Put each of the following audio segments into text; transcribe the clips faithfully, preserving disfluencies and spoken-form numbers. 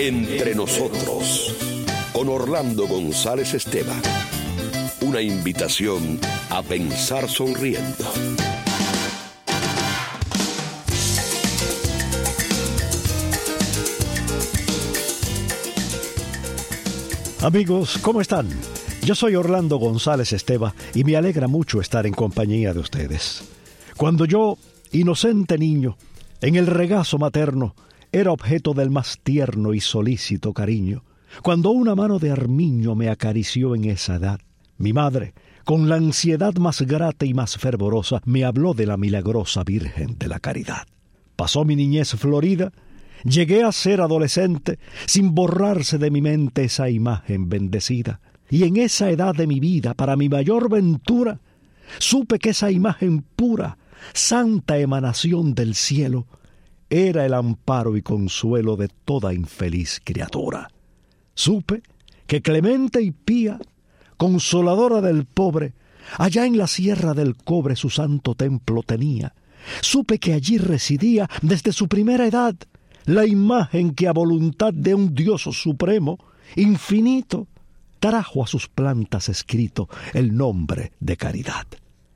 Entre nosotros, con Orlando González Esteban. Una invitación a pensar sonriendo. Amigos, ¿cómo están? Yo soy Orlando González Esteban y me alegra mucho estar en compañía de ustedes. Cuando yo, inocente niño, en el regazo materno, era objeto del más tierno y solícito cariño, cuando una mano de armiño me acarició en esa edad, mi madre, con la ansiedad más grata y más fervorosa, me habló de la milagrosa Virgen de la Caridad. Pasó mi niñez florida, llegué a ser adolescente, sin borrarse de mi mente esa imagen bendecida. Y en esa edad de mi vida, para mi mayor ventura, supe que esa imagen pura, santa emanación del cielo, era el amparo y consuelo de toda infeliz criatura. Supe que clemente y pía, consoladora del pobre, allá en la Sierra del Cobre su santo templo tenía. Supe que allí residía desde su primera edad la imagen que a voluntad de un Dios supremo, infinito, trajo a sus plantas escrito el nombre de caridad.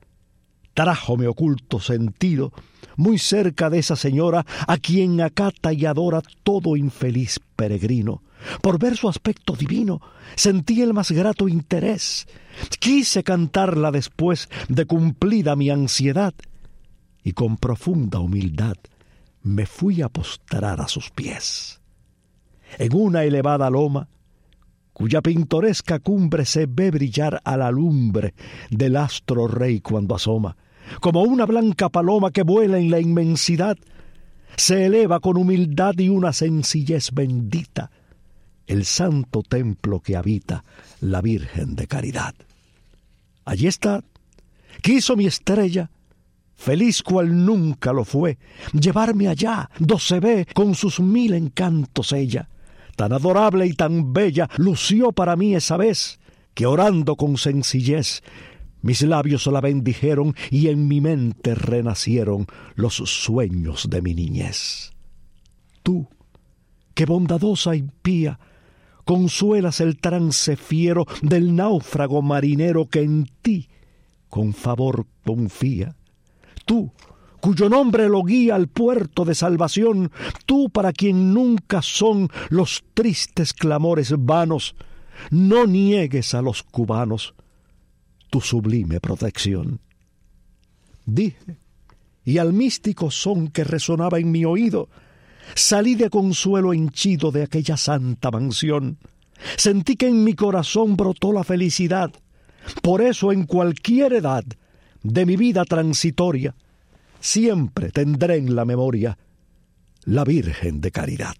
Trájome oculto sentido muy cerca de esa señora a quien acata y adora todo infeliz peregrino. Por ver su aspecto divino sentí el más grato interés. Quise cantarla después de cumplida mi ansiedad y con profunda humildad me fui a postrar a sus pies. En una elevada loma, cuya pintoresca cumbre se ve brillar a la lumbre del astro rey cuando asoma, como una blanca paloma que vuela en la inmensidad, se eleva con humildad y una sencillez bendita el santo templo que habita la Virgen de Caridad. Allí está, quiso mi estrella, feliz cual nunca lo fue, llevarme allá, do se ve con sus mil encantos ella. Tan adorable y tan bella lució para mí esa vez, que orando con sencillez, mis labios la bendijeron y en mi mente renacieron los sueños de mi niñez. Tú, que bondadosa y pía, consuelas el trance fiero del náufrago marinero que en ti con favor confía. Tú, cuyo nombre lo guía al puerto de salvación, tú para quien nunca son los tristes clamores vanos, no niegues a los cubanos tu sublime protección. Dije, y al místico son que resonaba en mi oído, salí de consuelo henchido de aquella santa mansión. Sentí que en mi corazón brotó la felicidad. Por eso en cualquier edad de mi vida transitoria, siempre tendré en la memoria la Virgen de Caridad.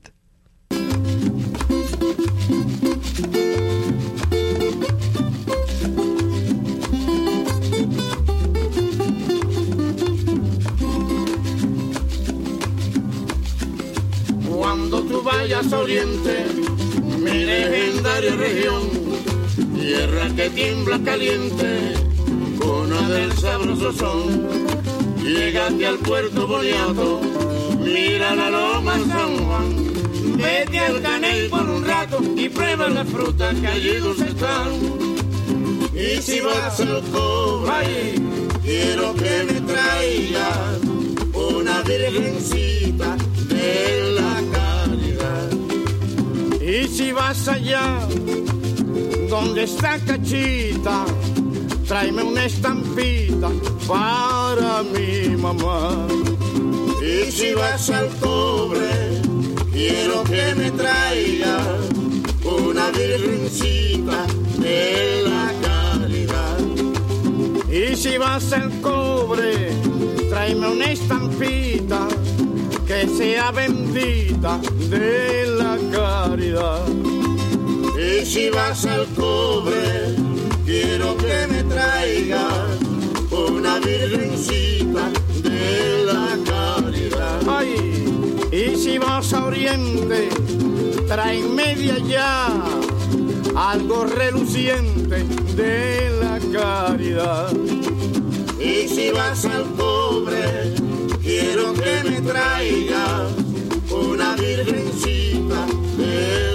Cuando tú vayas a Oriente, mi legendaria región, tierra que tiembla caliente, cuna del sabroso son. Llegate al puerto Boniato, mira la loma San Juan, vete al Caney por un rato y prueba las frutas que allí dulces están. Y si vas al Cobre, quiero que me traigas una virgencita de la Caridad. Y si vas allá donde está Cachita, tráeme una estampita para mi mamá. Y si vas al Cobre, quiero que me traigas una virgencita de la Caridad. Y si vas al Cobre, tráeme una estampita que sea bendita de la Caridad. Y si vas al Cobre, quiero que me traigas una virgencita de la Caridad. Ay, y si vas a Oriente, tráeme de allá algo reluciente de la Caridad. Y si vas al Cobre, quiero que me traigas una virgencita de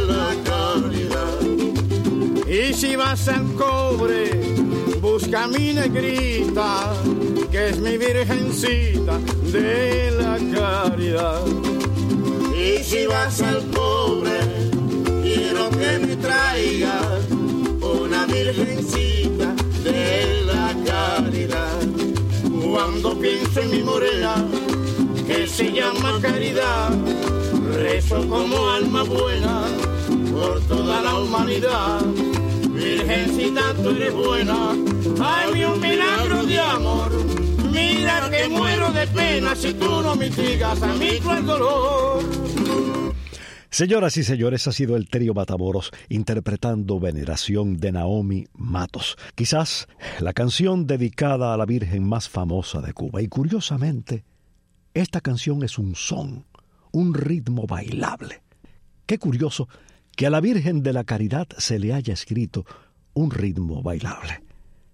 vas al cobre, busca a mi negrita, que es mi virgencita de la caridad. Y si vas al cobre, quiero que me traigas una virgencita de la caridad. Cuando pienso en mi morena, que se llama Caridad, rezo como alma buena por toda la humanidad. Virgencita, tú eres buena, hay un milagro de amor. Mira que muero de pena si tú no mitigas a mi cruel dolor. Señoras y señores, ha sido el trío Matamoros interpretando Veneración de Naomi Matos. Quizás la canción dedicada a la Virgen más famosa de Cuba. Y curiosamente, esta canción es un son, un ritmo bailable. Qué curioso que a la Virgen de la Caridad se le haya escrito un ritmo bailable.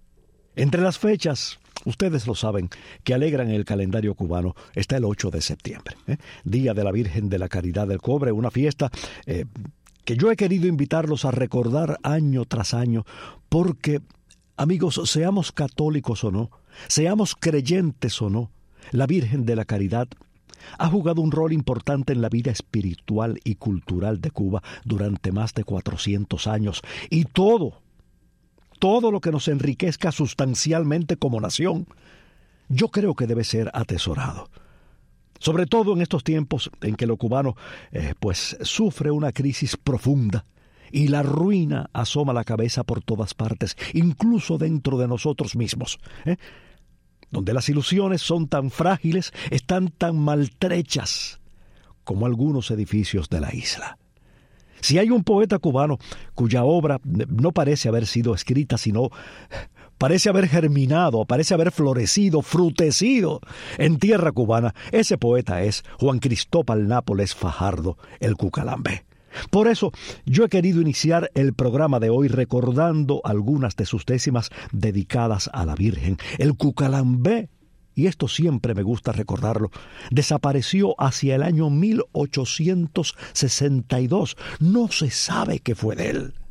Entre las fechas, ustedes lo saben, que alegran el calendario cubano, está el ocho de septiembre, ¿eh? Día de la Virgen de la Caridad del Cobre, una fiesta eh, que yo he querido invitarlos a recordar año tras año, porque, amigos, seamos católicos o no, seamos creyentes o no, la Virgen de la Caridad ha jugado un rol importante en la vida espiritual y cultural de Cuba durante más de cuatrocientos años, y todo, todo lo que nos enriquezca sustancialmente como nación, yo creo que debe ser atesorado. Sobre todo en estos tiempos en que lo cubano eh, pues sufre una crisis profunda y la ruina asoma la cabeza por todas partes, incluso dentro de nosotros mismos, ¿eh? donde las ilusiones son tan frágiles, están tan maltrechas como algunos edificios de la isla. Si hay un poeta cubano cuya obra no parece haber sido escrita, sino parece haber germinado, parece haber florecido, frutecido en tierra cubana, ese poeta es Juan Cristóbal Nápoles Fajardo, el Cucalambé. Por eso, yo he querido iniciar el programa de hoy recordando algunas de sus décimas dedicadas a la Virgen. El Cucalambé, y esto siempre me gusta recordarlo, desapareció hacia el año mil ochocientos sesenta y dos. No se sabe qué fue de él.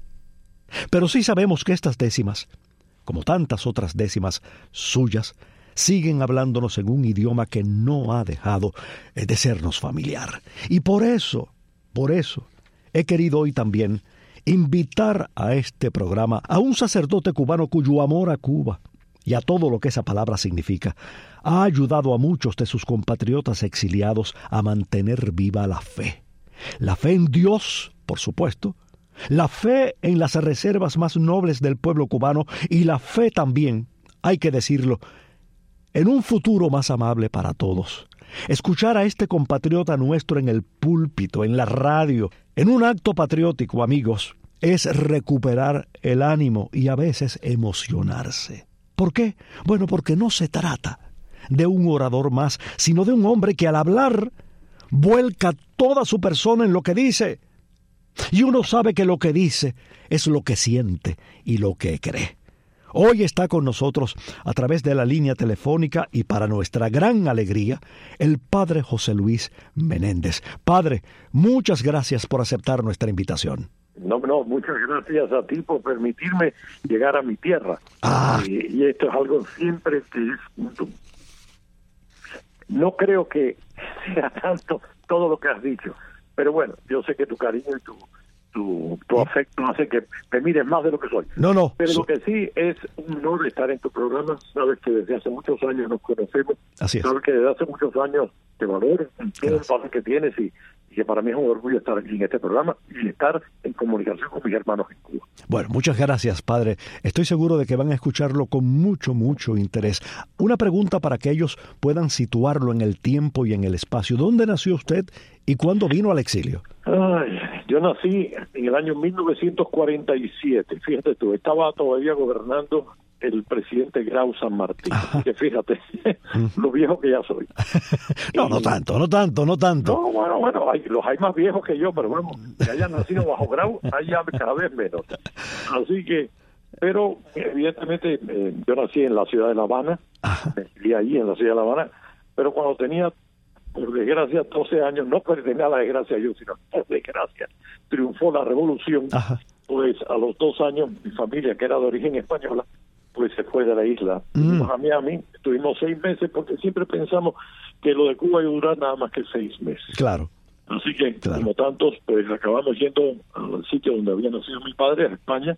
Pero sí sabemos que estas décimas, como tantas otras décimas suyas, siguen hablándonos en un idioma que no ha dejado de sernos familiar. Y por eso, por eso, he querido hoy también invitar a este programa a un sacerdote cubano cuyo amor a Cuba y a todo lo que esa palabra significa ha ayudado a muchos de sus compatriotas exiliados a mantener viva la fe. La fe en Dios, por supuesto, la fe en las reservas más nobles del pueblo cubano y la fe también, hay que decirlo, en un futuro más amable para todos. Escuchar a este compatriota nuestro en el púlpito, en la radio, en un acto patriótico, amigos, es recuperar el ánimo y a veces emocionarse. ¿Por qué? Bueno, porque no se trata de un orador más, sino de un hombre que al hablar vuelca toda su persona en lo que dice. Y uno sabe que lo que dice es lo que siente y lo que cree. Hoy está con nosotros, a través de la línea telefónica y para nuestra gran alegría, el padre José Luis Menéndez. Padre, muchas gracias por aceptar nuestra invitación. No, no, muchas gracias a ti por permitirme llegar a mi tierra. Ah. Y, y esto es algo siempre que es... No creo que sea tanto todo lo que has dicho, pero bueno, yo sé que tu cariño y tu... Tu, tu afecto hace que me mires más de lo que soy. No, no. Pero lo que sí es un honor estar en tu programa. Sabes que desde hace muchos años nos conocemos. Así es. Sabes que desde hace muchos años te valoro en todo el paso que tienes y, y que para mí es un orgullo estar aquí en este programa y estar en comunicación con mis hermanos en Cuba. Bueno, muchas gracias, padre. Estoy seguro de que van a escucharlo con mucho, mucho interés. Una pregunta para que ellos puedan situarlo en el tiempo y en el espacio. ¿Dónde nació usted y cuándo vino al exilio? Ay, yo nací en el año mil novecientos cuarenta y siete. Fíjate tú, estaba todavía gobernando el presidente Grau San Martín. Ajá. Que fíjate lo viejo que ya soy. no, y, no tanto, no tanto, no tanto. No, bueno, bueno, hay, los hay más viejos que yo, pero bueno, que hayan nacido bajo Grau, hay ya cada vez menos. Así que, pero evidentemente eh, yo nací en la ciudad de La Habana, viví allí en la ciudad de La Habana, pero cuando tenía, por desgracia, doce años, no porque tenía la desgracia yo, sino por desgracia, triunfó la revolución. Ajá. pues a los dos años mi familia, que era de origen española, pues se fue de la isla. Mm. Fuimos a Miami, estuvimos seis meses porque siempre pensamos que lo de Cuba iba a durar nada más que seis meses. Claro. Así que, Claro. como tantos, pues acabamos yendo al sitio donde había nacido mi padre, a España,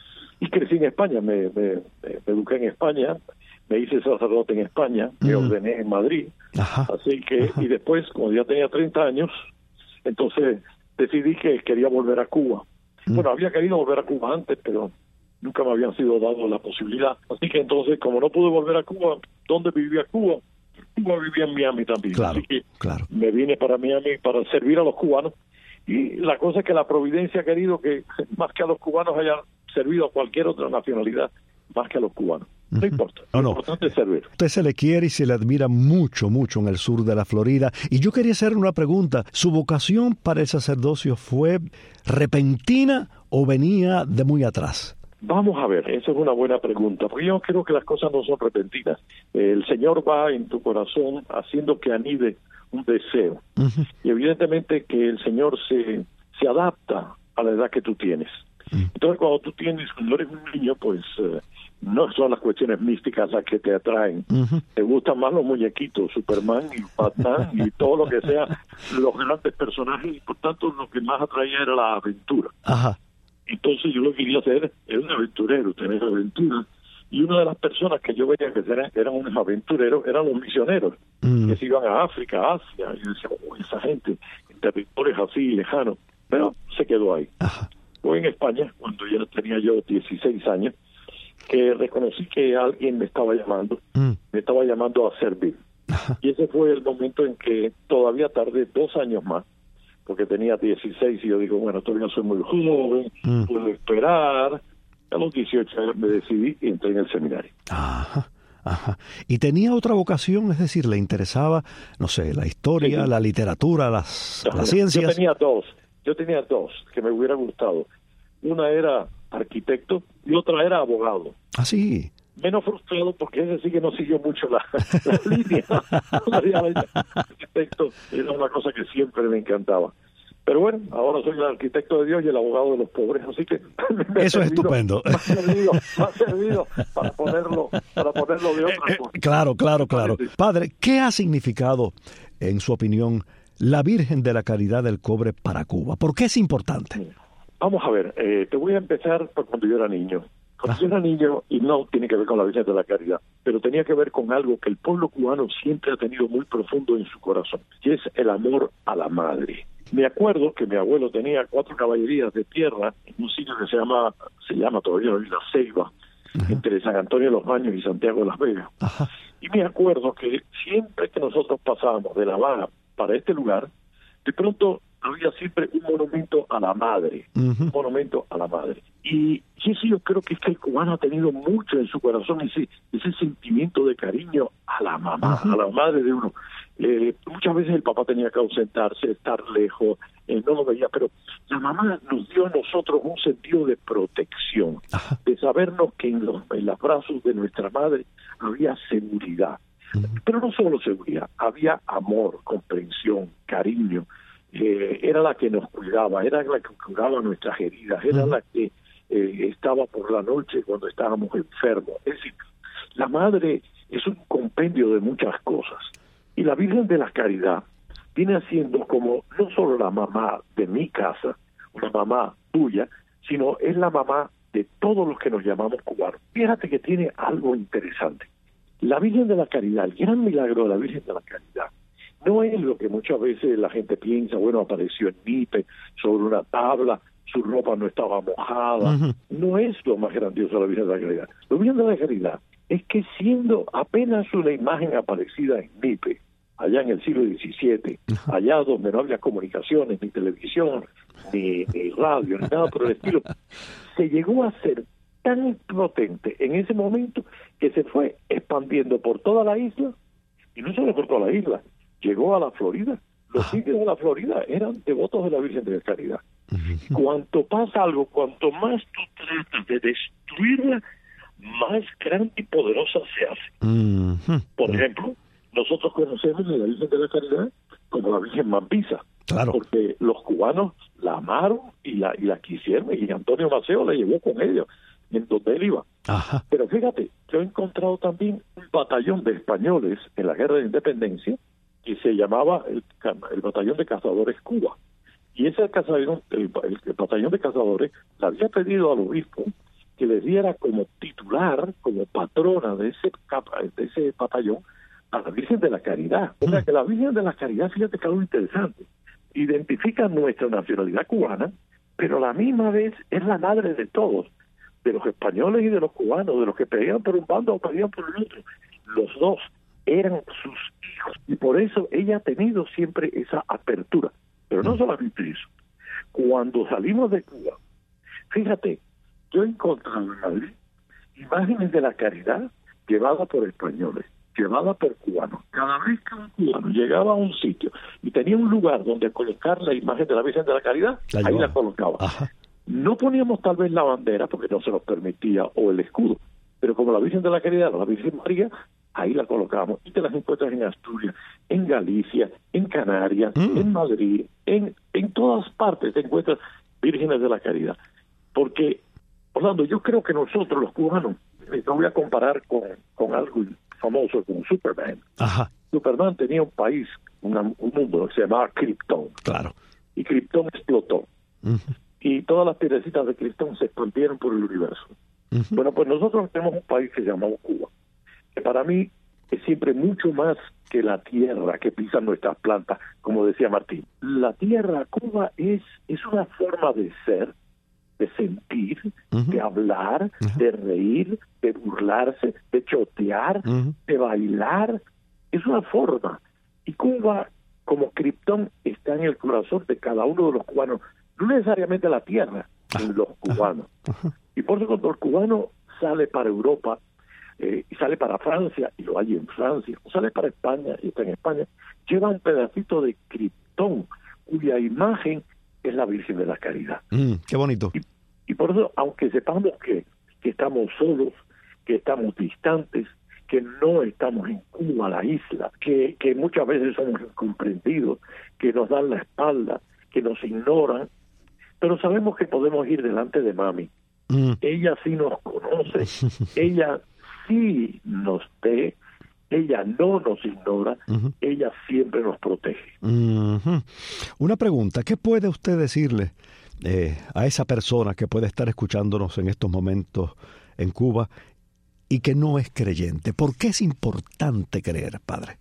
y crecí en España, me, me, me eduqué en España, me hice sacerdote en España, me Mm. ordené en Madrid, Ajá. así que, Ajá. y después, cuando ya tenía treinta años, entonces decidí que quería volver a Cuba. Mm. Bueno, había querido volver a Cuba antes, pero nunca me habían sido dado la posibilidad. Así que entonces, como no pude volver a Cuba, ¿dónde vivía Cuba? Cuba vivía en Miami también. Claro, Así que claro. me vine para Miami para servir a los cubanos. Y la cosa es que la providencia ha querido que más que a los cubanos haya servido a cualquier otra nacionalidad, más que a los cubanos. No Ujú. importa, No, lo no. importante es servir. Usted se le quiere y se le admira mucho, mucho en el sur de la Florida. Y yo quería hacerle una pregunta. ¿Su vocación para el sacerdocio fue repentina o venía de muy atrás? Vamos a ver, esa es una buena pregunta, porque yo creo que las cosas no son repentinas. El Señor va en tu corazón haciendo que anide un deseo. Ujú. Y evidentemente que el Señor se, se adapta a la edad que tú tienes. Entonces, cuando tú tienes, cuando eres un niño, pues eh, no son las cuestiones místicas las que te atraen. Ujú. Te gustan más los muñequitos, Superman y Batman y todo lo que sea, los grandes personajes, y por tanto lo que más atraía era la aventura. Ajá. Entonces yo lo que quería hacer era un aventurero, tener aventura. Y una de las personas que yo veía que eran, eran unos aventureros eran los misioneros, Mm. que se iban a África, a Asia, y yo decía, oh, esa gente, en territorios así lejanos, pero se quedó ahí. Ajá. Fue en España, cuando ya tenía yo dieciséis años, que reconocí que alguien me estaba llamando, Mm. me estaba llamando a servir. Ajá. Y ese fue el momento en que todavía tardé dos años más, porque tenía dieciséis y yo digo, bueno, todavía soy muy joven, Mm. puedo esperar. A los dieciocho años me decidí y entré en el seminario. Ajá. Ajá. ¿Y tenía otra vocación? Es decir, ¿le interesaba, no sé, la historia, Sí. la literatura, las, las Yo ciencias? tenía dos, yo tenía dos que me hubiera gustado. Una era arquitecto y otra era abogado. Ah, sí. Menos frustrado porque ese sí que no siguió mucho la, la línea. El arquitecto era una cosa que siempre me encantaba. Pero bueno, ahora soy el arquitecto de Dios y el abogado de los pobres, así que me ha Eso es servido- estupendo. Me ha servido, me ha servido para ponerlo, para ponerlo de otra Eh, forma. claro, claro, claro. Parece. Padre, ¿qué ha significado, en su opinión, la Virgen de la Caridad del Cobre para Cuba? ¿Por qué es importante? Vamos a ver, eh, te voy a empezar por cuando yo era niño. Cuando Ah. yo era niño, y no tiene que ver con la Virgen de la Caridad, pero tenía que ver con algo que el pueblo cubano siempre ha tenido muy profundo en su corazón, y es el amor a la madre. Me acuerdo que mi abuelo tenía cuatro caballerías de tierra en un sitio que se llama, se llama todavía hoy La Ceiba, entre San Antonio de los Baños y Santiago de las Vegas. Ajá. Y me acuerdo que siempre que nosotros pasábamos de La Habana para este lugar, de pronto había siempre un monumento a la madre, Ujú. un monumento a la madre. Y, y eso yo creo que es que el cubano ha tenido mucho en su corazón, ese, ese sentimiento de cariño a la mamá, a la madre de uno. Eh, muchas veces el papá tenía que ausentarse, estar lejos, eh, no lo veía, pero la mamá nos dio a nosotros un sentido de protección, Ajá. de sabernos que en los, en los brazos de nuestra madre había seguridad. Pero no solo seguridad, había amor, comprensión, cariño. Eh, era la que nos cuidaba, era la que curaba nuestras heridas, era la que eh, estaba por la noche cuando estábamos enfermos. Es decir, la madre es un compendio de muchas cosas. Y la Virgen de la Caridad viene haciendo como no solo la mamá de mi casa, una mamá tuya, sino es la mamá de todos los que nos llamamos cubanos. Fíjate que tiene algo interesante. La Virgen de la Caridad, el gran milagro de la Virgen de la Caridad, no es lo que muchas veces la gente piensa, bueno, apareció en Nipe, sobre una tabla, su ropa no estaba mojada. Ujú. No es lo más grandioso de la Virgen de la Caridad. La Virgen de la Caridad es que siendo apenas una imagen aparecida en Nipe, allá en el siglo diecisiete, allá donde no había comunicaciones, ni televisión, ni, ni radio, ni nada por el estilo, se llegó a ser tan potente en ese momento que se fue expandiendo por toda la isla, y no solo por toda la isla, llegó a la Florida. Los sitios de la Florida eran devotos de la Virgen de la Caridad. Cuanto pasa algo, cuanto más tú tratas de destruirla, más grande y poderosa se hace. Ujú. Por ejemplo, nosotros conocemos a la Virgen de la Caridad como la Virgen Mambisa. Claro. Porque los cubanos la amaron y la, y la quisieron, y Antonio Maceo la llevó con ellos en donde él iba. Ajá. Pero fíjate, yo he encontrado también un batallón de españoles en la Guerra de Independencia que se llamaba el, el Batallón de Cazadores Cuba. Y ese batallón, el, el, el batallón de cazadores le había pedido al obispo que le diera como titular, como patrona de ese, de ese batallón, a la Virgen de la Caridad. O sea, que la Virgen de la Caridad, fíjate que algo interesante, identifica nuestra nacionalidad cubana, pero a la misma vez es la madre de todos, de los españoles y de los cubanos, de los que pedían por un bando o pedían por el otro. Los dos eran sus hijos, y por eso ella ha tenido siempre esa apertura. Pero no solamente eso. Cuando salimos de Cuba, fíjate, yo he encontrado en Madrid imágenes de la Caridad llevadas por españoles, llevadas por cubanos. Cada vez que un cubano llegaba a un sitio y tenía un lugar donde colocar la imagen de la Virgen de la Caridad, la ahí la colocaba. Ajá. No poníamos tal vez la bandera porque no se nos permitía, o el escudo, pero como la Virgen de la Caridad, la Virgen María, ahí la colocamos. Y te las encuentras en Asturias, en Galicia, en Canarias, mm. en Madrid, en, en todas partes te encuentras vírgenes de la Caridad. Porque, Orlando, yo creo que nosotros los cubanos, me voy a comparar con, con algo famoso como Superman. Ajá. Superman tenía un país, una, un mundo que se llamaba Krypton. Claro. Y Krypton explotó. Uh-huh. Y todas las piedrecitas de Krypton se expandieron por el universo. Uh-huh. Bueno, pues nosotros tenemos un país que se llama Cuba, que para mí es siempre mucho más que la tierra que pisan nuestras plantas, como decía Martín. La tierra, Cuba, es, es una forma de ser, de sentir, uh-huh. de hablar, uh-huh. de reír, de burlarse, de chotear, uh-huh. de bailar. Es una forma. Y Cuba, como Krypton, está en el corazón de cada uno de los cubanos, no necesariamente la tierra, en los cubanos. Uh-huh. Y por eso cuando el cubano sale para Europa, eh, y sale para Francia, y lo hay en Francia, o sale para España, y está en España, lleva un pedacito de Krypton, cuya imagen es la Virgen de la Caridad. Mm, qué bonito. Y, y por eso, aunque sepamos que, que estamos solos, que estamos distantes, que no estamos en Cuba, la isla, que, que muchas veces somos incomprendidos, que nos dan la espalda, que nos ignoran, pero sabemos que podemos ir delante de mami. Mm. Ella sí nos conoce, ella sí nos ve, ella no nos ignora, uh-huh. ella siempre nos protege. Uh-huh. Una pregunta, ¿qué puede usted decirle eh, a esa persona que puede estar escuchándonos en estos momentos en Cuba y que no es creyente? ¿Por qué es importante creer, padre?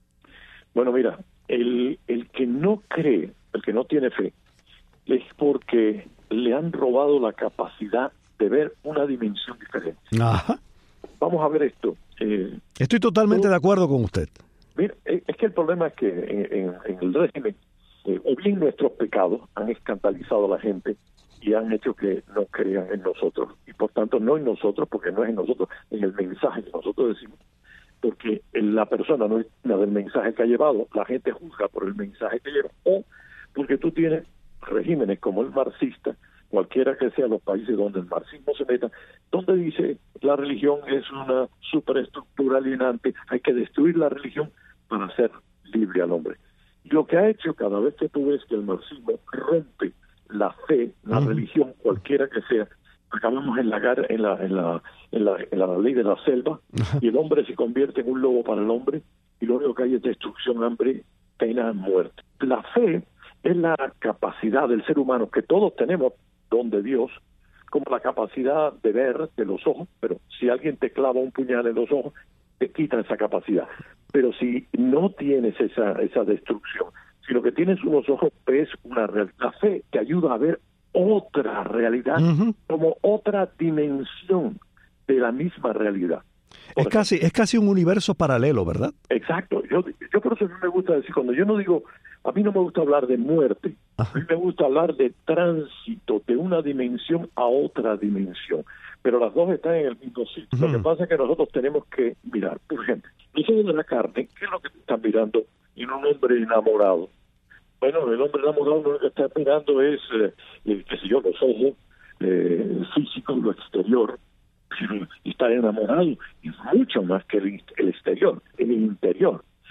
Bueno, mira, el, el que no cree, el que no tiene fe, es porque le han robado la capacidad de ver una dimensión diferente. Ajá. Vamos a ver esto. Eh, Estoy totalmente todo, de acuerdo con usted. Mira, es que el problema es que en, en, en el régimen, eh, o bien nuestros pecados han escandalizado a la gente y han hecho que no crean en nosotros. Y por tanto, no en nosotros, porque no es en nosotros, en el mensaje que nosotros decimos. Porque la persona no es la del mensaje que ha llevado, la gente juzga por el mensaje que lleva. O porque tú tienes regímenes como el marxista, cualquiera que sean los países donde el marxismo se meta, donde dice la religión es una superestructura alienante, hay que destruir la religión para hacer libre al hombre. Y lo que ha hecho cada vez que tú ves que el marxismo rompe la fe, la uh-huh. religión, cualquiera que sea, acabamos en la, en la, en la, en la, en la ley de la selva, uh-huh. y el hombre se convierte en un lobo para el hombre, y lo único que hay es destrucción, hambre, pena, muerte. La fe es la capacidad del ser humano que todos tenemos, don de Dios, como la capacidad de ver de los ojos, pero si alguien te clava un puñal en los ojos, te quita esa capacidad. Pero si no tienes esa esa destrucción, si lo que tienes unos ojos es una realidad, la fe te ayuda a ver otra realidad, uh-huh. como otra dimensión de la misma realidad. Es casi, es casi un universo paralelo, ¿verdad? Exacto. Yo, yo por eso no me gusta decir, cuando yo no digo, a mí no me gusta hablar de muerte, Ajá. a mí me gusta hablar de tránsito, de una dimensión a otra dimensión. Pero las dos están en el mismo sitio. Uh-huh. Lo que pasa es que nosotros tenemos que mirar, por ejemplo, los ojos de la carne, ¿qué es lo que están mirando en un hombre enamorado? Bueno, el hombre enamorado lo que está mirando es, eh, eh, qué sé yo, los ojos eh, físicos, lo exterior. Y estar enamorado es mucho más que el, el exterior, el interior.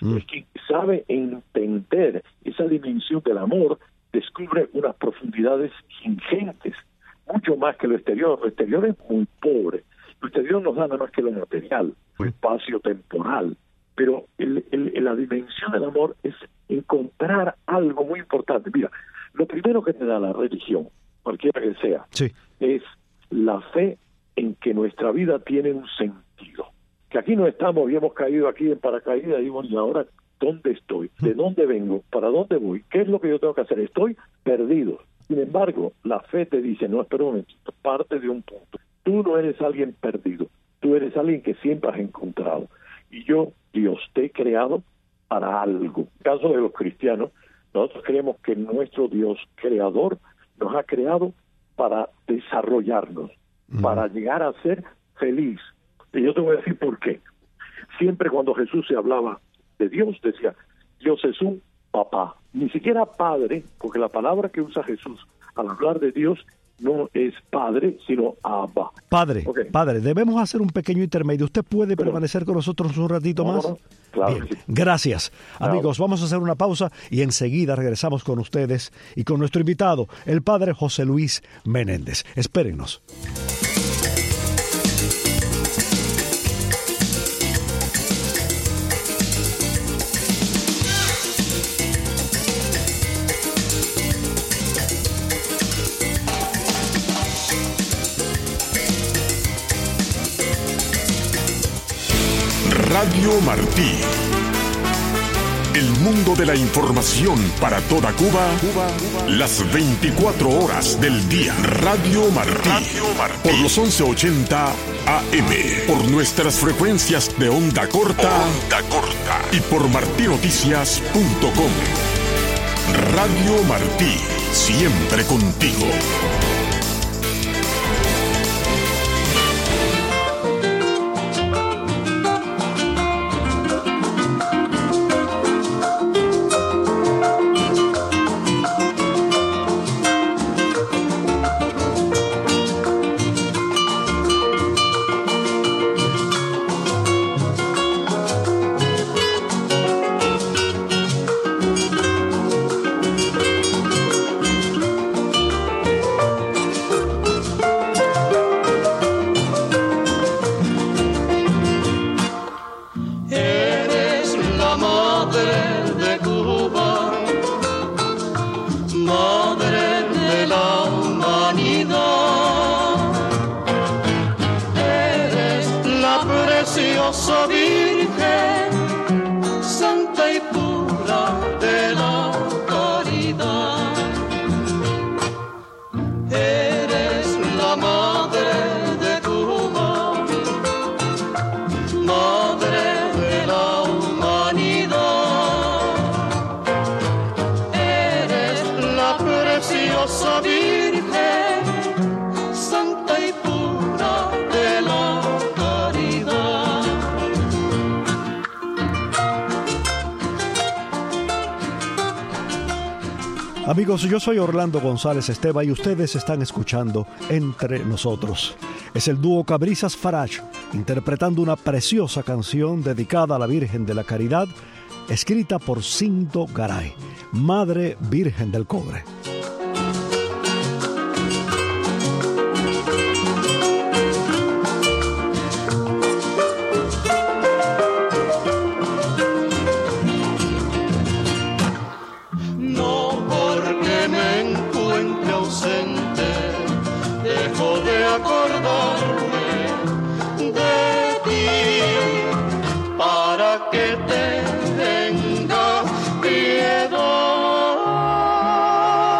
Mm. Es quien sabe entender esa dimensión del amor, descubre unas profundidades ingentes, mucho más que lo exterior. Lo exterior es muy pobre. Lo exterior nos da nada más que lo material, lo espacio temporal. Pero el, el, la dimensión del amor es encontrar algo muy importante. Mira, lo primero que te da la religión, cualquiera que sea, sí, es la fe en que nuestra vida tiene un sentido. Que aquí no estamos y hemos caído aquí en paracaídas y bueno, ¿y ahora dónde estoy? ¿De dónde vengo? ¿Para dónde voy? ¿Qué es lo que yo tengo que hacer? Estoy perdido. Sin embargo, la fe te dice, no, espera un momentito, parte de un punto. Tú no eres alguien perdido, tú eres alguien que siempre has encontrado. Y yo, Dios, te he creado para algo. En el caso de los cristianos, nosotros creemos que nuestro Dios creador nos ha creado para desarrollarnos, mm. para llegar a ser feliz. Y yo te voy a decir por qué. Siempre cuando Jesús se hablaba de Dios, decía, Dios es un papá. Ni siquiera padre, porque la palabra que usa Jesús al hablar de Dios no es padre, sino Abba. Padre, okay. Padre, debemos hacer un pequeño intermedio. ¿Usted puede Pero, permanecer con nosotros un ratito no, más? No, claro. Bien, sí. Gracias. Claro. Amigos, vamos a hacer una pausa y enseguida regresamos con ustedes y con nuestro invitado, el padre José Luis Menéndez. Espérennos. Radio Martí. El mundo de la información para toda Cuba, Cuba, Cuba. Las veinticuatro horas del día. Radio Martí. Radio Martí. Por los once ochenta A M. Por nuestras frecuencias de onda corta. Onda corta. Y por martí noticias punto com. Radio Martí. Siempre contigo. Amigos, yo soy Orlando González Esteva y ustedes están escuchando Entre Nosotros. Es el dúo Cabrizas Farage interpretando una preciosa canción dedicada a la Virgen de la Caridad, escrita por Cinto Garay, Madre Virgen del Cobre. Que te tenga piedad.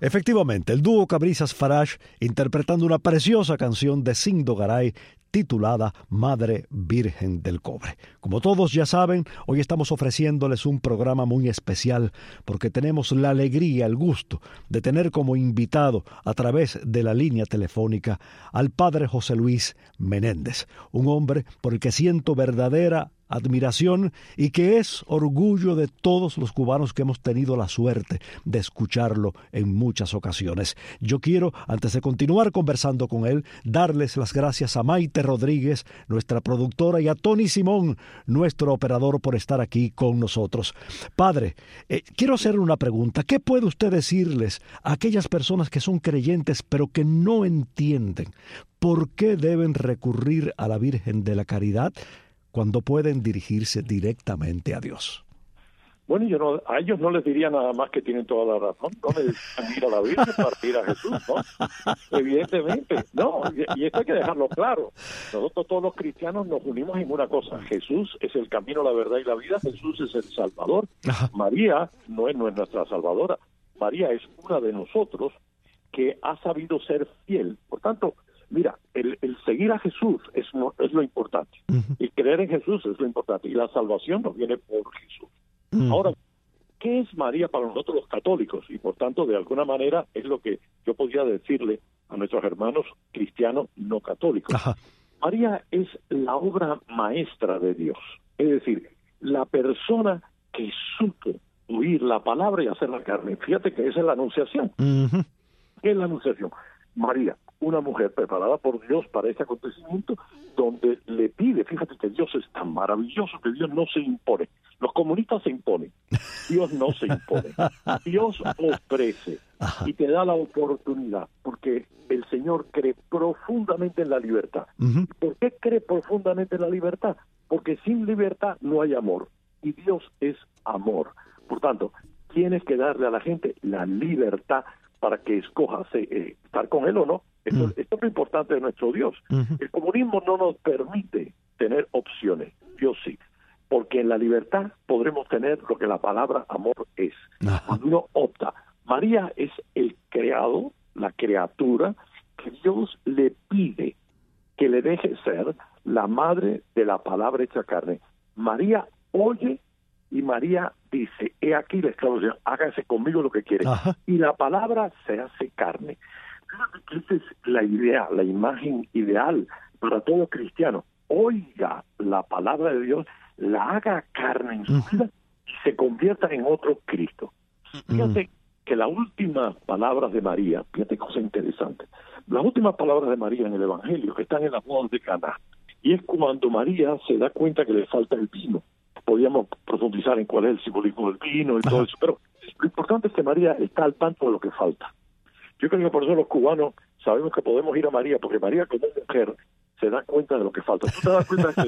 Efectivamente, el dúo Cabrizas Farage interpretando una preciosa canción de Sindo Garay titulada Madre Virgen del Cobre. Como todos ya saben, hoy estamos ofreciéndoles un programa muy especial porque tenemos la alegría, el gusto de tener como invitado a través de la línea telefónica al padre José Luis Menéndez, un hombre por el que siento verdadera admiración y que es orgullo de todos los cubanos que hemos tenido la suerte de escucharlo en muchas ocasiones. Yo quiero, antes de continuar conversando con él, darles las gracias a Maite Rodríguez, nuestra productora, y a Tony Simón, nuestro operador, por estar aquí con nosotros. Padre, eh, quiero hacerle una pregunta. ¿Qué puede usted decirles a aquellas personas que son creyentes pero que no entienden por qué deben recurrir a la Virgen de la Caridad cuando pueden dirigirse directamente a Dios? Bueno, yo no, a ellos no les diría nada más que tienen toda la razón. No les dejan ir a la Virgen para ir a Jesús, ¿no? Evidentemente, no. Y, y esto hay que dejarlo claro. Nosotros todos los cristianos nos unimos en una cosa. Jesús es el camino, la verdad y la vida. Jesús es el Salvador. Ajá. María no es, no es nuestra Salvadora. María es una de nosotros que ha sabido ser fiel. Por tanto, mira, el, el seguir a Jesús es, es lo importante. Uh-huh. Y creer en Jesús es lo importante. Y la salvación nos viene por Jesús. Uh-huh. Ahora, ¿qué es María para nosotros los católicos? Y por tanto, de alguna manera, es lo que yo podría decirle a nuestros hermanos cristianos no católicos. Uh-huh. María es la obra maestra de Dios. Es decir, la persona que supo oír la palabra y hacer la carne. Fíjate que esa es la anunciación. Uh-huh. ¿Qué es la anunciación? María, una mujer preparada por Dios para este acontecimiento, donde le pide, fíjate que Dios es tan maravilloso que Dios no se impone. Los comunistas se imponen, Dios no se impone. Dios ofrece y te da la oportunidad, porque el Señor cree profundamente en la libertad. Uh-huh. ¿Por qué cree profundamente en la libertad? Porque sin libertad no hay amor, y Dios es amor. Por tanto, tienes que darle a la gente la libertad para que escoja eh, estar con él o no. Esto, uh-huh. esto es lo importante de nuestro Dios. Uh-huh. El comunismo no nos permite tener opciones, Dios sí, porque en la libertad podremos tener lo que la palabra amor es. Uh-huh. Cuando uno opta, María es el creado, la criatura que Dios le pide que le deje ser la madre de la palabra hecha carne. María oye y María dice, he aquí la esclava, hágase conmigo lo que quiere. Ajá. Y la palabra se hace carne. Esa es la idea, la imagen ideal para todo cristiano. Oiga la palabra de Dios, la haga carne en su uh-huh. vida y se convierta en otro Cristo. Uh-huh. Fíjate que las últimas palabras de María, fíjate cosa interesante, las últimas palabras de María en el Evangelio que están en las bodas de Caná, y es cuando María se da cuenta que le falta el vino. Podríamos profundizar en cuál es el simbolismo del vino y todo Ajá. eso, pero lo importante es que María está al tanto de lo que falta. Yo creo que por eso los cubanos sabemos que podemos ir a María, porque María como mujer se da cuenta de lo que falta. Tú te das cuenta de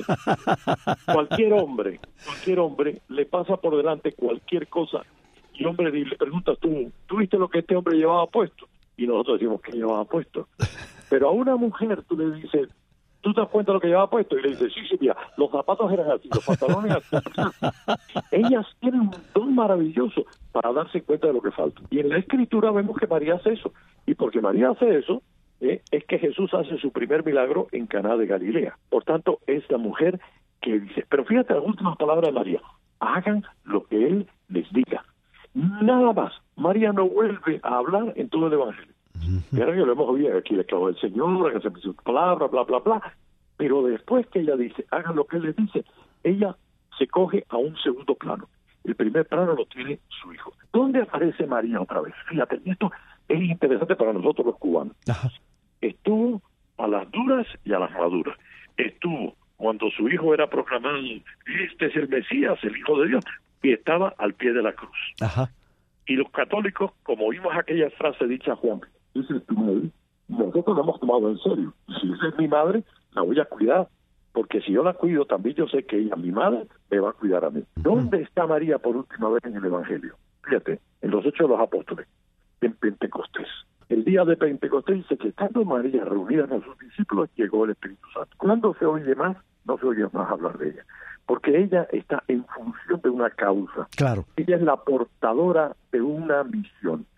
que cualquier hombre, cualquier hombre le pasa por delante cualquier cosa y el hombre le pregunta, ¿tú, ¿tú viste lo que este hombre llevaba puesto? Y nosotros decimos, ¿qué llevaba puesto? Pero a una mujer tú le dices, ¿tú te das cuenta de lo que llevaba puesto? Y le dice, sí, sí, mira, los zapatos eran así, los pantalones así. Ellas tienen un don maravilloso para darse cuenta de lo que falta. Y en la Escritura vemos que María hace eso. Y porque María hace eso, eh, es que Jesús hace su primer milagro en Caná de Galilea. Por tanto, es la mujer que dice, pero fíjate las últimas palabras de María, hagan lo que Él les diga. Nada más. María no vuelve a hablar en todo el Evangelio. Y ahora que lo hemos oído aquí, le acabo del Señor, que se me su palabra, bla, bla, bla. Pero después que ella dice, hagan lo que Él les dice, ella se coge a un segundo plano. El primer plano lo tiene su hijo. ¿Dónde aparece María otra vez? Fíjate, esto es interesante para nosotros los cubanos. Ajá. Estuvo a las duras y a las maduras. Estuvo cuando su hijo era proclamado, este es el Mesías, el Hijo de Dios, y estaba al pie de la cruz. Ajá. Y los católicos, como oímos aquella frase dicha a Juan, dice tu madre, nosotros la hemos tomado en serio. Si esa es mi madre, la voy a cuidar, porque si yo la cuido, también yo sé que ella, mi madre, me va a cuidar a mí. ¿Dónde está María por última vez en el Evangelio? Fíjate, en los Hechos de los Apóstoles, en Pentecostés. El día de Pentecostés dice que estando María reunida con sus discípulos, llegó el Espíritu Santo. ¿Cuándo se oye más? No se oye más hablar de ella, porque ella está en función de una causa. Claro. Ella es la portadora de una misión.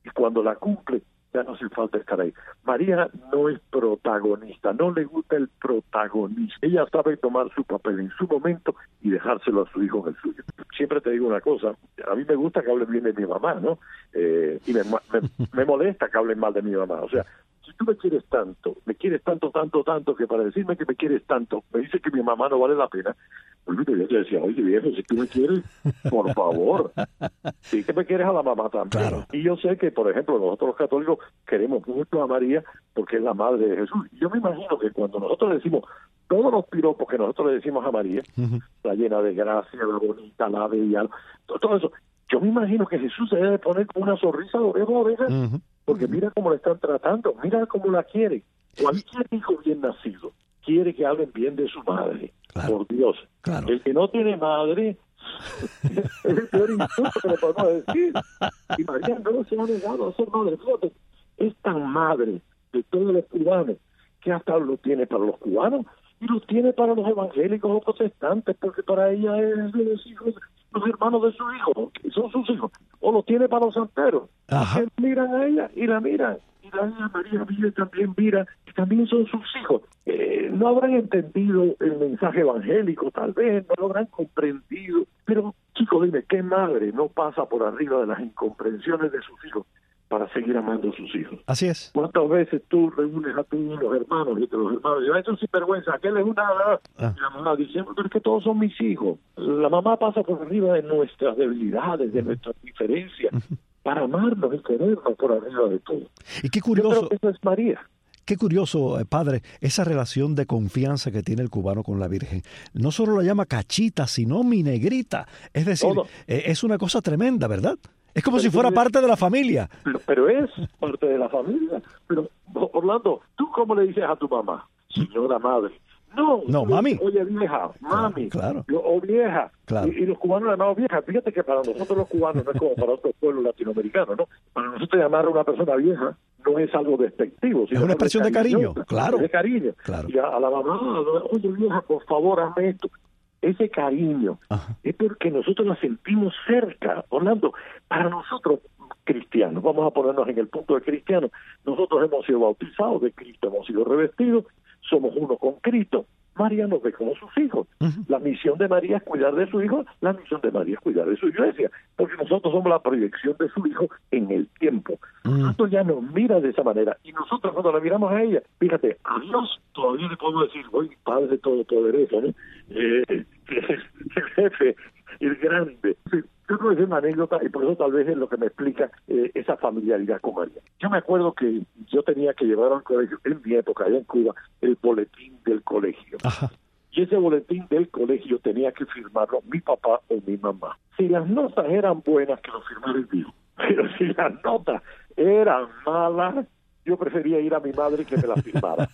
y cuando la cumple, ya no hace falta estar ahí. María no es protagonista, no le gusta el protagonista. Ella sabe tomar su papel en su momento y dejárselo a su hijo en el suyo. Siempre te digo una cosa, a mí me gusta que hablen bien de mi mamá, ¿no? Eh, y me, me, me molesta que hablen mal de mi mamá. O sea, si tú me quieres tanto, me quieres tanto, tanto, tanto, que para decirme que me quieres tanto, me dice que mi mamá no vale la pena, pues yo te decía, oye viejo, si tú me quieres, por favor, sí que me quieres a la mamá también. Claro. Y yo sé que, por ejemplo, nosotros los católicos queremos mucho a María porque es la madre de Jesús. Yo me imagino que cuando nosotros le decimos todos los piropos que nosotros le decimos a María, uh-huh. la llena de gracia, la bonita, la bella, todo, todo eso, yo me imagino que Jesús se debe poner con una sonrisa de oreja a oreja, uh-huh. porque mira cómo le están tratando, mira cómo la quiere. Cualquier hijo bien nacido quiere que hablen bien de su madre, claro. por Dios. Claro. El que no tiene madre es el peor insulto que le podemos decir. Y María no se ha negado a ser madre. Fíjate, es tan madre de todos los cubanos que hasta lo tiene para los cubanos y lo tiene para los evangélicos o protestantes, porque para ella es de los hijos, los hermanos de su hijo, que son sus hijos, o lo tiene para los santeros, que miran a ella y la miran, y la niña María Villa también mira, que también son sus hijos. Eh, no habrán entendido el mensaje evangélico, tal vez, no lo habrán comprendido, pero chico, dime, ¿qué madre no pasa por arriba de las incomprensiones de sus hijos para seguir amando a sus hijos? Así es. ¿Cuántas veces tú reúnes a todos los hermanos y te los hermanos dicen, eso es sinvergüenza, aquel es una... Ah. Y la mamá dice, pero es que todos son mis hijos. La mamá pasa por arriba de nuestras debilidades, de uh-huh. nuestras diferencias, uh-huh. para amarnos y querernos por arriba de todo. Y qué curioso... Yo creo que eso es María. Qué curioso, eh, padre, esa relación de confianza que tiene el cubano con la Virgen. No solo la llama cachita, sino mi negrita. Es decir, eh, es una cosa tremenda, ¿verdad? Es como pero, si fuera pero, parte de la familia. Pero, pero es parte de la familia. Pero, Orlando, ¿tú cómo le dices a tu mamá? Señora madre. No, no, mami. Oye, vieja, mami. Claro. Yo, o vieja. Claro. Y, y los cubanos llamados vieja. Fíjate que para nosotros los cubanos no es como para otros pueblos latinoamericanos, ¿no? Para nosotros llamar a una persona vieja no es algo despectivo. Es una expresión de cariño, de cariño claro. De cariño. Claro. Y a, a la mamá, oye, vieja, por favor, hazme esto. Ese cariño Ajá. es porque nosotros la sentimos cerca. Orlando, para nosotros cristianos, vamos a ponernos en el punto de cristianos, nosotros hemos sido bautizados de Cristo, hemos sido revestidos, somos uno con Cristo. María nos ve como sus hijos. Uh-huh. La misión de María es cuidar de su hijo, la misión de María es cuidar de su iglesia, porque nosotros somos la proyección de su hijo en el tiempo. Uh-huh. Nosotros ya nos mira de esa manera, y nosotros cuando la miramos a ella, fíjate, a Dios todavía le podemos decir, oye, Padre Todopoderoso, ¿no? Eh, el jefe, el grande. Yo creo que es una anécdota y por eso tal vez es lo que me explica eh, esa familiaridad con María. Yo me acuerdo que yo tenía que llevar al colegio, en mi época, allá en Cuba, el boletín del colegio. Ajá. Y ese boletín del colegio tenía que firmarlo mi papá o mi mamá. Si las notas eran buenas, que lo firmara el viejo. Pero si las notas eran malas, yo prefería ir a mi madre que me la firmara.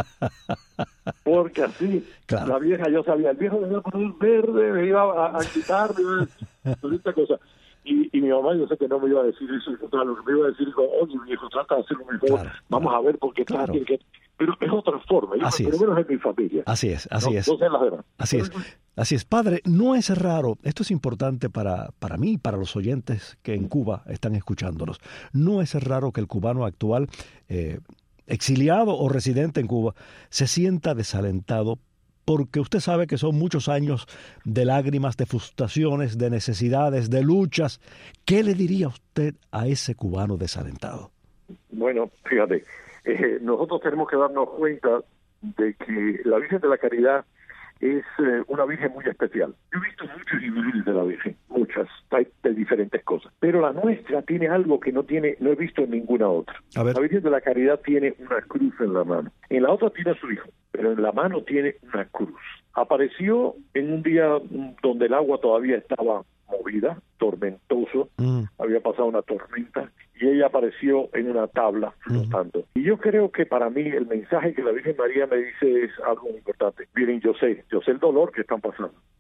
Porque así, claro. la vieja, yo sabía, el viejo me iba a poner verde, me iba a, a quitar, me iba a toda esta cosa. Y, y mi mamá, yo sé que no me iba a decir eso, lo que me iba a decir, oye, viejo, trata de hacerlo mejor, claro, vamos claro, a ver por qué claro. tiene que... Pero es otra forma, yo, así por lo menos en mi familia. Así es, así no, es. No sé las demás. Así es. Así es. Padre, no es raro, esto es importante para, para mí y para los oyentes que en Cuba están escuchándonos. No es raro que el cubano actual, eh, exiliado o residente en Cuba, se sienta desalentado porque usted sabe que son muchos años de lágrimas, de frustraciones, de necesidades, de luchas. ¿Qué le diría usted a ese cubano desalentado? Bueno, fíjate, eh, nosotros tenemos que darnos cuenta de que la Virgen de la Caridad es eh, una Virgen muy especial. Yo he visto muchas imágenes de la Virgen, muchas, de diferentes cosas, pero la nuestra tiene algo que no tiene, no he visto en ninguna otra. A ver. La Virgen de la Caridad tiene una cruz en la mano, en la otra tiene a su hijo, pero en la mano tiene una cruz. Apareció en un día donde el agua todavía estaba movida, tormentoso, mm. había pasado una tormenta, y ella apareció en una tabla flotando. Mm. Y yo creo que para mí el mensaje que la Virgen María me dice es algo muy importante. Miren, yo sé, yo sé el dolor que están pasando.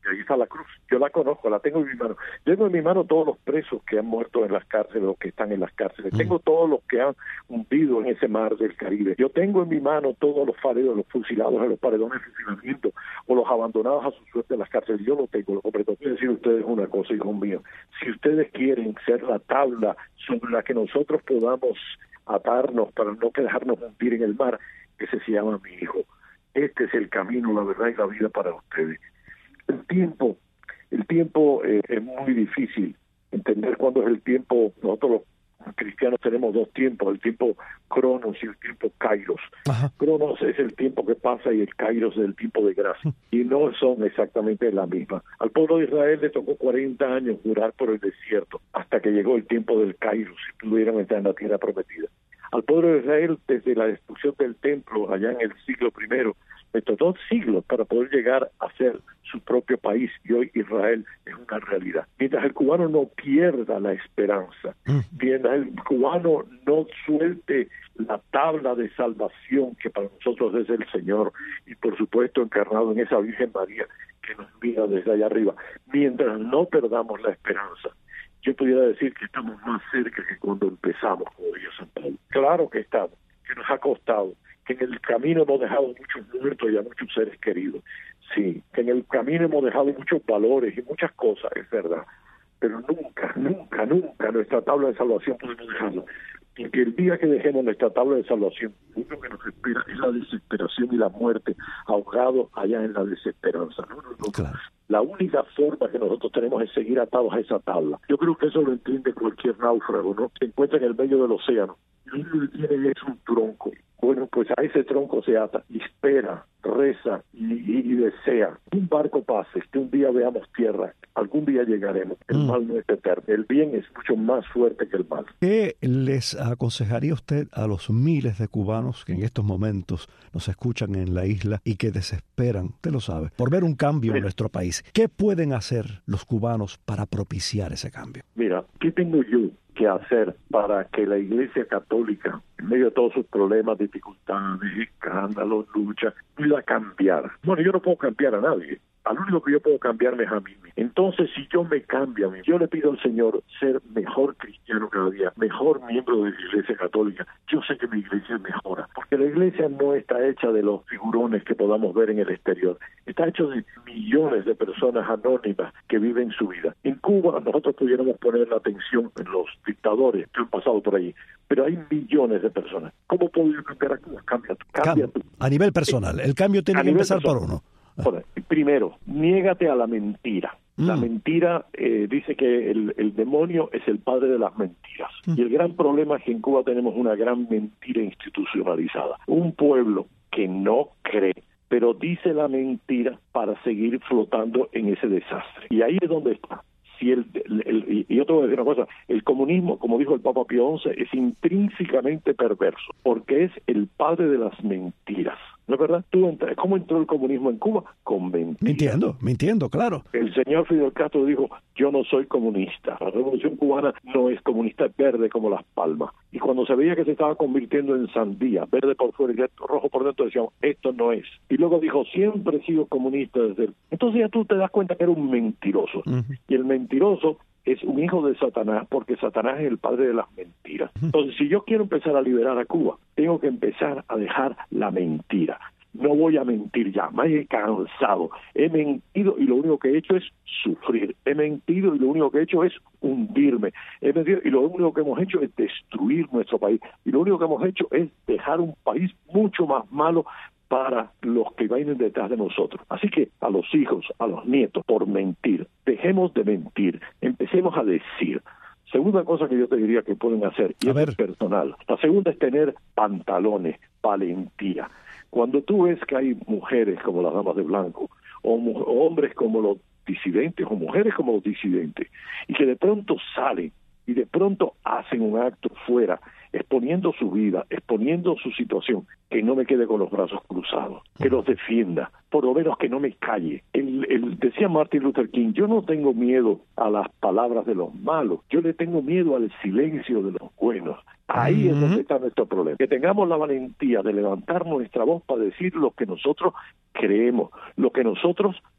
y ahí está la cruz. Yo la conozco, la tengo en mi mano. Tengo en mi mano todos los presos que han muerto en las cárceles, los que están en las cárceles. Mm. Tengo todos los que han hundido en ese mar del Caribe. Yo tengo en mi mano todos los fareros, los fusilados en los paredones de fusilamiento o los abandonados a su suerte en las cárceles. Yo lo tengo, lo completo. Voy a decir a ustedes una cosa, hijos míos. Si ustedes quieren ser la tabla sobre la que nosotros podamos atarnos para no dejarnos hundir en el mar, ese se llama mi hijo. Este es el camino, la verdad y la vida para ustedes. El tiempo, el tiempo eh, es muy difícil entender cuándo es el tiempo. Nosotros los cristianos tenemos dos tiempos, el tiempo Cronos y el tiempo Kairos. Ajá. Cronos es el tiempo que pasa y el Kairos es el tiempo de gracia. Y no son exactamente la misma. Al pueblo de Israel le tocó cuarenta años durar por el desierto hasta que llegó el tiempo del Kairos y pudieron entrar en la tierra prometida. Al pueblo de Israel, desde la destrucción del templo allá en el siglo primero, le tomó dos siglos para poder llegar a ser su propio país, y hoy Israel es una realidad. Mientras el cubano no pierda la esperanza, mientras el cubano no suelte la tabla de salvación que para nosotros es el Señor, y por supuesto encarnado en esa Virgen María que nos mira desde allá arriba, mientras no perdamos la esperanza, yo pudiera decir que estamos más cerca que cuando empezamos, como dijo San Pablo. Claro que estamos, que nos ha costado, que en el camino hemos dejado muchos muertos y a muchos seres queridos. Sí, que en el camino hemos dejado muchos valores y muchas cosas, es verdad. Pero nunca, nunca, nunca nuestra tabla de salvación podemos dejarla. Porque el día que dejemos nuestra tabla de salvación, lo único que nos espera es la desesperación y la muerte, ahogado allá en la desesperanza. No, no, no. Claro. La única forma que nosotros tenemos es seguir atados a esa tabla. Yo creo que eso lo entiende cualquier náufrago, ¿no? Se encuentra en el medio del océano. Y lo único que tiene es un tronco. Bueno, pues a ese tronco se ata, y espera, reza y, y, y desea. Un barco pase, que un día veamos tierra, algún día llegaremos. El mm. mal no es eterno, el bien es mucho más fuerte que el mal. ¿Qué les aconsejaría usted a los miles de cubanos que en estos momentos nos escuchan en la isla y que desesperan, usted lo sabe, por ver un cambio Mira, en nuestro país? ¿Qué pueden hacer los cubanos para propiciar ese cambio? Mira, ¿qué tengo yo que hacer para que la Iglesia Católica, en medio de todos sus problemas, dificultades, escándalos, luchas, pueda cambiar? Bueno, yo no puedo cambiar a nadie. Al único que yo puedo cambiarme es a mí mismo. Entonces, si yo me cambio a mí, yo le pido al Señor ser mejor cristiano cada día, mejor miembro de la Iglesia Católica. Yo sé que mi iglesia mejora, porque la iglesia no está hecha de los figurones que podamos ver en el exterior. Está hecho de millones de personas anónimas que viven su vida. En Cuba, nosotros pudiéramos poner la atención en los dictadores que han pasado por ahí, pero hay millones de personas. ¿Cómo puedo yo cambiar a Cuba? Cambia tú. Cambia tú. A nivel personal, el cambio tiene que empezar por uno. Bueno, primero, niégate a la mentira. Mm. La mentira eh, dice que el, el demonio es el padre de las mentiras. Mm. Y el gran problema es que en Cuba tenemos una gran mentira institucionalizada. Un pueblo que no cree, pero dice la mentira para seguir flotando en ese desastre. Y ahí es donde está. Si el, el, el, y yo te voy a decir una cosa, el comunismo, como dijo el Papa Pío once, es intrínsecamente perverso, porque es el padre de las mentiras. ¿No es verdad? ¿Tú entras, ¿Cómo entró el comunismo en Cuba? Con mentiras. Mintiendo, mintiendo, claro. El señor Fidel Castro dijo, yo no soy comunista. La Revolución Cubana no es comunista, es verde como las palmas. Y cuando se veía que se estaba convirtiendo en sandía, verde por fuera y rojo por dentro, decíamos, esto no es. Y luego dijo, siempre he sido comunista desde el... Entonces ya tú te das cuenta que era un mentiroso. Uh-huh. Y el mentiroso es un hijo de Satanás, porque Satanás es el padre de las mentiras. Entonces, si yo quiero empezar a liberar a Cuba, tengo que empezar a dejar la mentira. No voy a mentir ya, me he cansado. He mentido y lo único que he hecho es sufrir. He mentido y lo único que he hecho es hundirme. He mentido y lo único que hemos hecho es destruir nuestro país. Y lo único que hemos hecho es dejar un país mucho más malo para los que vayan detrás de nosotros. Así que a los hijos, a los nietos, por mentir, dejemos de mentir, empecemos a decir. Segunda cosa que yo te diría que pueden hacer, y es personal. La segunda es tener pantalones, valentía. Cuando tú ves que hay mujeres como las damas de blanco, o, o hombres como los disidentes, o mujeres como los disidentes, y que de pronto salen, y de pronto hacen un acto fuera, exponiendo su vida, exponiendo su situación, que no me quede con los brazos cruzados, que los defienda, por lo menos que no me calle. El, el, decía Martin Luther King, yo no tengo miedo a las palabras de los malos, yo le tengo miedo al silencio de los buenos. Ahí uh-huh. es donde está nuestro problema. Que tengamos la valentía de levantar nuestra voz para decir lo que nosotros creemos, lo que nosotros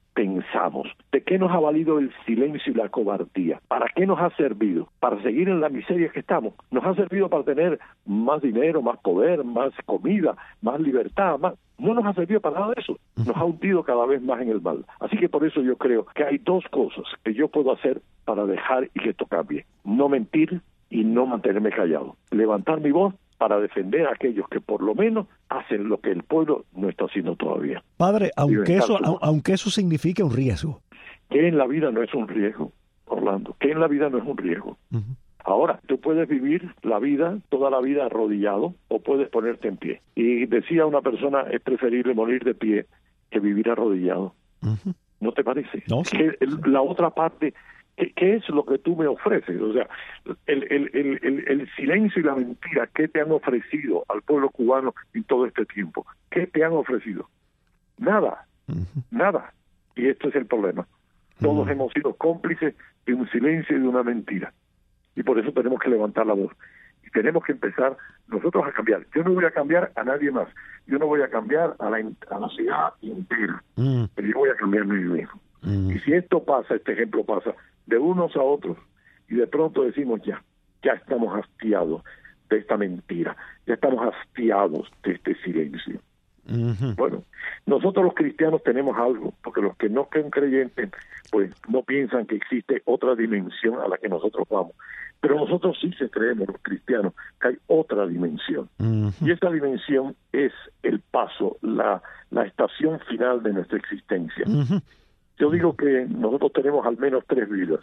pensamos? ¿De qué nos ha valido el silencio y la cobardía? ¿Para qué nos ha servido? ¿Para seguir en la miseria que estamos? ¿Nos ha servido para tener más dinero, más poder, más comida, más libertad? Más... No nos ha servido para nada de eso. Nos ha hundido cada vez más en el mal. Así que por eso yo creo que hay dos cosas que yo puedo hacer para dejar y que esto cambie. No mentir y no mantenerme callado. Levantar mi voz para defender a aquellos que por lo menos hacen lo que el pueblo no está haciendo todavía. Padre, aunque eso, aunque eso signifique un riesgo. Que en la vida no es un riesgo, Orlando, que en la vida no es un riesgo. Uh-huh. Ahora, tú puedes vivir la vida, toda la vida arrodillado, o puedes ponerte en pie. Y decía una persona, es preferible morir de pie que vivir arrodillado. Uh-huh. ¿No te parece? No, sí, que el, sí. La otra parte... ¿Qué es lo que tú me ofreces? O sea, el, el, el, el, el silencio y la mentira, ¿qué te han ofrecido al pueblo cubano en todo este tiempo? ¿Qué te han ofrecido? Nada, uh-huh. nada. Y esto es el problema. Todos uh-huh. hemos sido cómplices de un silencio y de una mentira. Y por eso tenemos que levantar la voz. Y tenemos que empezar nosotros a cambiar. Yo no voy a cambiar a nadie más. Yo no voy a cambiar a la, a la ciudad entera. Uh-huh. Pero yo voy a cambiarme a mí mismo. Uh-huh. Y si esto pasa, este ejemplo pasa, de unos a otros, y de pronto decimos ya, ya estamos hastiados de esta mentira, ya estamos hastiados de este silencio. Uh-huh. Bueno, nosotros los cristianos tenemos algo, porque los que no creen creyentes, pues no piensan que existe otra dimensión a la que nosotros vamos, pero nosotros sí se creemos, los cristianos, que hay otra dimensión, uh-huh. y esa dimensión es el paso, la, la estación final de nuestra existencia. Uh-huh. Yo digo que nosotros tenemos al menos tres vidas.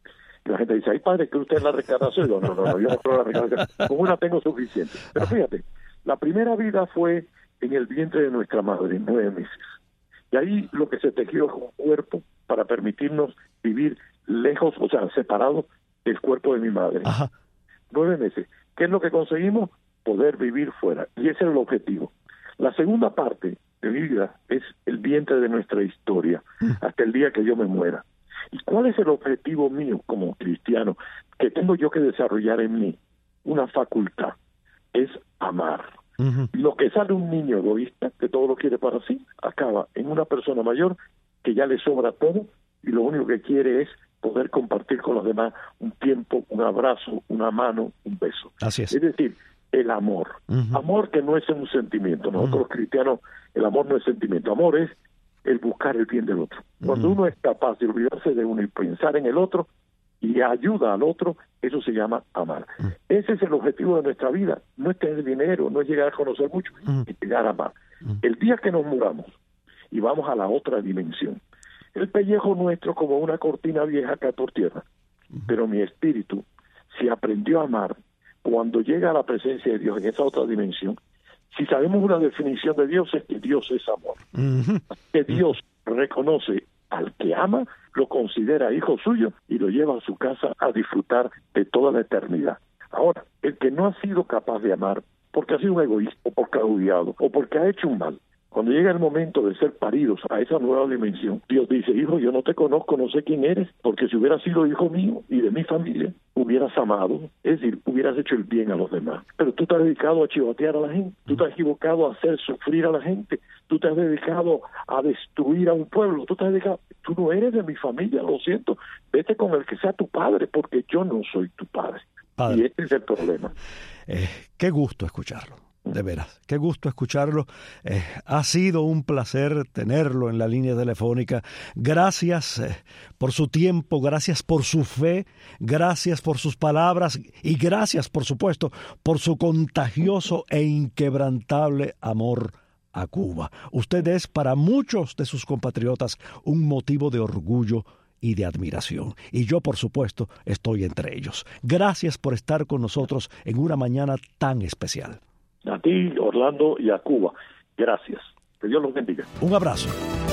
Y la gente dice, ay padre, que usted es la reencarnación. No, no, no, yo no creo la reencarnación. Con una tengo suficiente. Pero fíjate, la primera vida fue en el vientre de nuestra madre, nueve meses. Y ahí lo que se tejió es un cuerpo para permitirnos vivir lejos, o sea, separados del cuerpo de mi madre. Ajá. Nueve meses. ¿Qué es lo que conseguimos? Poder vivir fuera. Y ese es el objetivo. La segunda parte de mi vida es el vientre de nuestra historia, hasta el día que yo me muera. ¿Y cuál es el objetivo mío como cristiano? Que tengo yo que desarrollar en mí una facultad, es amar. Uh-huh. Lo que sale un niño egoísta, que todo lo quiere para sí, acaba en una persona mayor que ya le sobra todo y lo único que quiere es poder compartir con los demás un tiempo, un abrazo, una mano, un beso. Así es. Es decir, el amor. Uh-huh. Amor que no es un sentimiento. Nosotros uh-huh. los cristianos, el amor no es sentimiento. Amor es el buscar el bien del otro. Cuando uh-huh. uno es capaz de olvidarse de uno y pensar en el otro y ayuda al otro, eso se llama amar. Uh-huh. Ese es el objetivo de nuestra vida. No es tener dinero, no es llegar a conocer mucho, uh-huh. es llegar a amar. Uh-huh. El día que nos muramos y vamos a la otra dimensión, el pellejo nuestro como una cortina vieja cae por tierra, uh-huh. pero mi espíritu, si aprendió a amar, cuando llega a la presencia de Dios en esa otra dimensión, si sabemos una definición de Dios, es que Dios es amor. Uh-huh. Que Dios reconoce al que ama, lo considera hijo suyo y lo lleva a su casa a disfrutar de toda la eternidad. Ahora, el que no ha sido capaz de amar, porque ha sido un egoísta, o porque ha odiado, o porque ha hecho un mal, cuando llega el momento de ser paridos a esa nueva dimensión, Dios dice, hijo, yo no te conozco, no sé quién eres, porque si hubieras sido hijo mío y de mi familia, hubieras amado, es decir, hubieras hecho el bien a los demás. Pero tú te has dedicado a chivatear a la gente, tú te has equivocado a hacer sufrir a la gente, tú te has dedicado a destruir a un pueblo, tú te has dedicado, tú no eres de mi familia, lo siento, vete con el que sea tu padre, porque yo no soy tu padre. padre. Y este es el problema. Eh, qué gusto escucharlo. De veras, qué gusto escucharlo. Eh, ha sido un placer tenerlo en la línea telefónica. Gracias eh, por su tiempo, gracias por su fe, gracias por sus palabras y gracias, por supuesto, por su contagioso e inquebrantable amor a Cuba. Usted es para muchos de sus compatriotas un motivo de orgullo y de admiración. Y yo, por supuesto, estoy entre ellos. Gracias por estar con nosotros en una mañana tan especial. A ti, Orlando, y a Cuba. Gracias. Que Dios los bendiga. Un abrazo.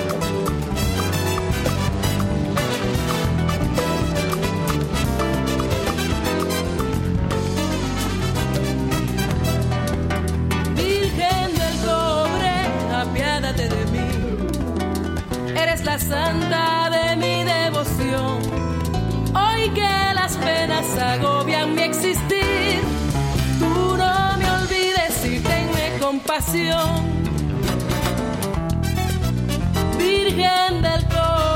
Virgen del Cobre, apiádate de mí. Eres la santa de mi devoción. Hoy que las penas agobian mi existir, tú no me olvides y tenme compasión. Virgen del Cobre.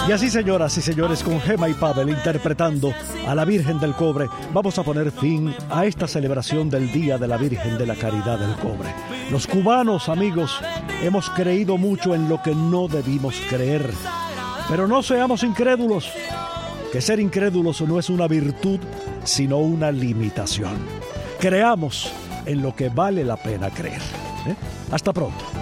Y así, señoras y señores, con Gema y Pavel interpretando a la Virgen del Cobre, vamos a poner fin a esta celebración del Día de la Virgen de la Caridad del Cobre. Los cubanos, amigos, hemos creído mucho en lo que no debimos creer. Pero no seamos incrédulos, que ser incrédulos no es una virtud, sino una limitación. Creamos en lo que vale la pena creer. ¿Eh? Hasta pronto.